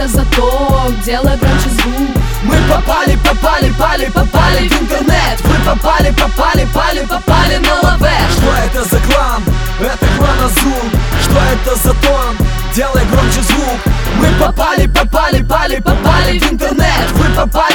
это заток, делай громче звук. Мы попали в интернет. Вы попали на лаве. Что это за клан? Это клан Озун. Что это за тон? Делай громче звук. Мы попали в интернет. Вы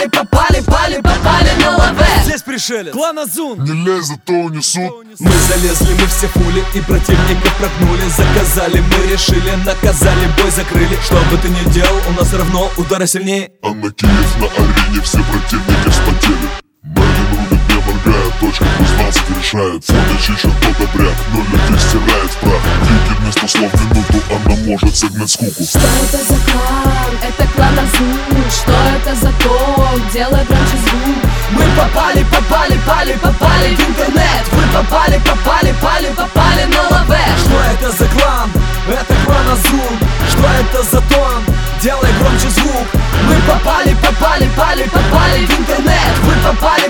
попали на лаве. Здесь пришелец, клан Озун. Не лезь, зато унесут. Мы залезли, мы все фули и противников прогнули. Заказали, мы решили, наказали, бой закрыли. Что бы ты ни делал, у нас равно удара сильнее. А на Киев на арене все противники вспотели. Мэрин рубит, не моргая, точка плюс 20 решает. Фото чищет тот обряд, 0 людей стирает в прах. Вики вместо слов минуту, она может согнать скуку. Что это за клан? Это клан Озун. Что это за ток? Делай громче звук. Мы попали в интернет. Вы попали на лаве. Что это за клан? Это клан Озун. Что это за тон? Делай громче звук. Мы попали в интернет. Вы попали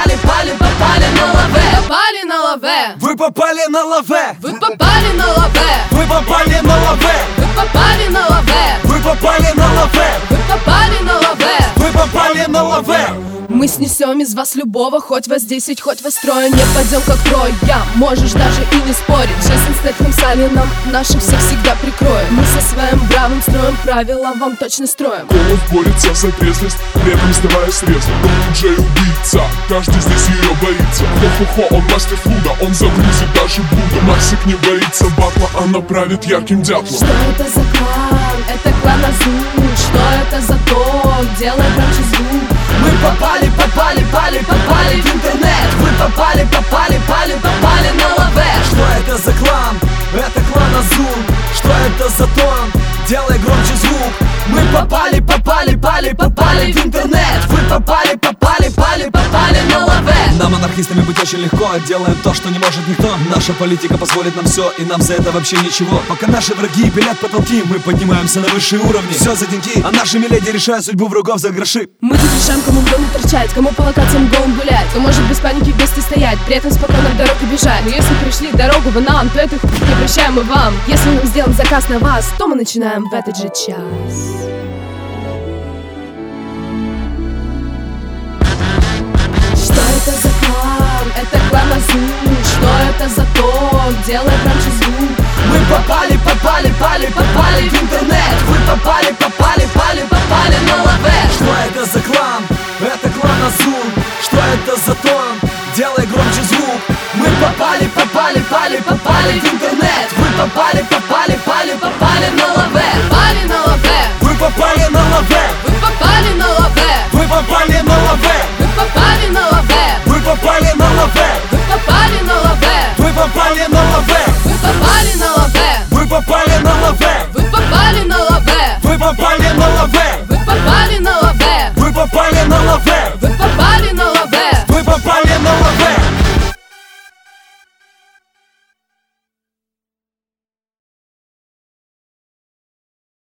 на лаве. Попали на лаве. Вы попали на лаве. Вы попали на лаве. Вы попали на лаве. Вы попали на лаве. Вы попали на лаве. Вы попали на лаве. Вы попали на лаве. Мы снесем из вас любого, хоть вас 10, хоть вас трое. Не пойдем как трое, можешь даже и не спорить. Джейсон Стэтхэм с Алином наших всех всегда прикроет. Мы со своим бравым строем правила вам точно строим. Голос борется за трезвость, при этом сдавая средства. Но Джей убийца, каждый здесь ее боится. Хо-хо-хо, он мастер флуда, он загрузит даже блюдо. Максик не боится батла, она правит ярким дятлом. Что это за клан? Это клан Озун. Что это за ток? Делай громче звук. Мы попали в интернет. Вы попали на лаве. Что это за клан? Это клан Озун. Что это за тон? Делай громче звук. Мы попали в интернет. Вы попали на лаве. Нам, анархистами, быть очень легко. Делаем то, что не может никто. Наша политика позволит нам все, и нам за это вообще ничего. Пока наши враги пилят потолки, мы поднимаемся на высшие уровни. Все за деньги, а наши миледи решают судьбу врагов за гроши. Мы тут решаем, кому в дом торчать, кому по локациям голым гулять, кто может без паники вместе стоять, при этом спокойно в дороге бежать. Но если пришли дорогу вы нам, то это не прощаем мы вам. Если нам сделан заказ на вас, то мы начинаем в этот же час. Что это за клан? Это клан Озун. Что это за ток? Делай громче звук. Мы попали в интернет. Вы попали на лаве. Что это за клан? Это клан Озун. Что это за тон? Делай громче звук. Мы попали в интернет. Вы попали